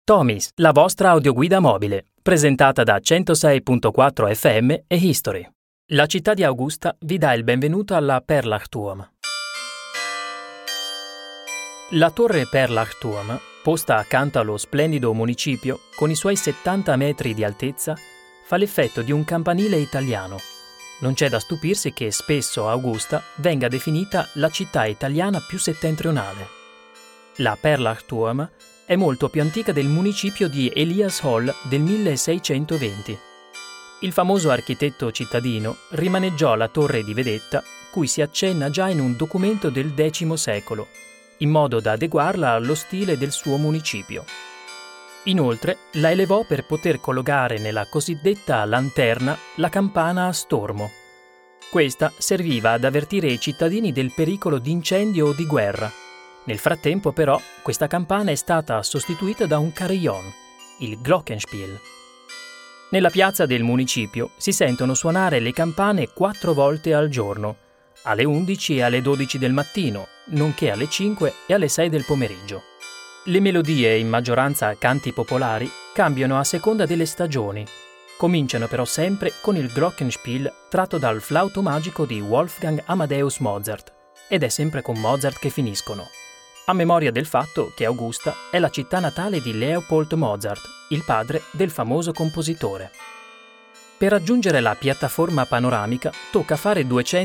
Tomis, la vostra audioguida mobile, presentata da 106.4 FM e History. La città di Augusta vi dà il benvenuto alla Perlachturm. La torre Perlachturm, posta accanto allo splendido municipio con i suoi 70 metri di altezza, fa l'effetto di un campanile italiano. Non c'è da stupirsi che spesso Augusta venga definita la città italiana più settentrionale. La Perlachturm è molto più antica del municipio di Elias Hall del 1620. Il famoso architetto cittadino rimaneggiò la torre di vedetta, cui si accenna già in un documento del X secolo, in modo da adeguarla allo stile del suo municipio. Inoltre la elevò per poter collocare nella cosiddetta lanterna la campana a stormo. Questa serviva ad avvertire i cittadini del pericolo di incendio o di guerra. Nel frattempo, però, questa campana è stata sostituita da un carillon, il Glockenspiel. Nella piazza del municipio si sentono suonare le campane 4 volte al giorno, alle 11 e alle 12 del mattino, nonché alle 5 e alle 6 del pomeriggio. Le melodie, in maggioranza canti popolari, cambiano a seconda delle stagioni. Cominciano però sempre con il Glockenspiel tratto dal flauto magico di Wolfgang Amadeus Mozart, ed è sempre con Mozart che finiscono, a memoria del fatto che Augusta è la città natale di Leopold Mozart, il padre del famoso compositore. Per raggiungere la piattaforma panoramica tocca fare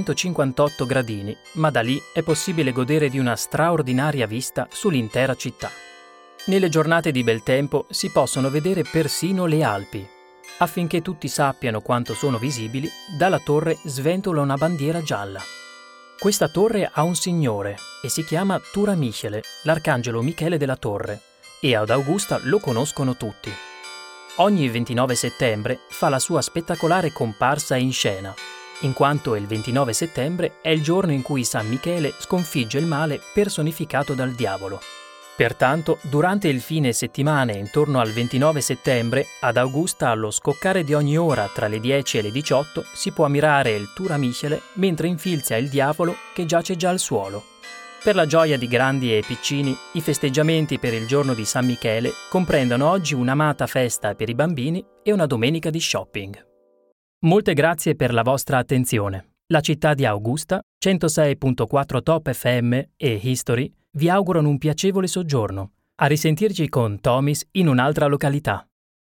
258 gradini, ma da lì è possibile godere di una straordinaria vista sull'intera città. Nelle giornate di bel tempo si possono vedere persino le Alpi. Affinché tutti sappiano quanto sono visibili, dalla torre sventola una bandiera gialla. Questa torre ha un signore e si chiama Tura Michele, l'arcangelo Michele della torre, e ad Augusta lo conoscono tutti. Ogni 29 settembre fa la sua spettacolare comparsa in scena, in quanto il 29 settembre è il giorno in cui San Michele sconfigge il male personificato dal diavolo. Pertanto, durante il fine settimana intorno al 29 settembre, ad Augusta allo scoccare di ogni ora tra le 10 e le 18 si può ammirare il Tura Michele mentre infilza il diavolo che giace già al suolo. Per la gioia di grandi e piccini, i festeggiamenti per il giorno di San Michele comprendono oggi un'amata festa per i bambini e una domenica di shopping. Molte grazie per la vostra attenzione. La città di Augusta, 106.4 Top FM e History vi augurano un piacevole soggiorno. A risentirci con Tomis in un'altra località.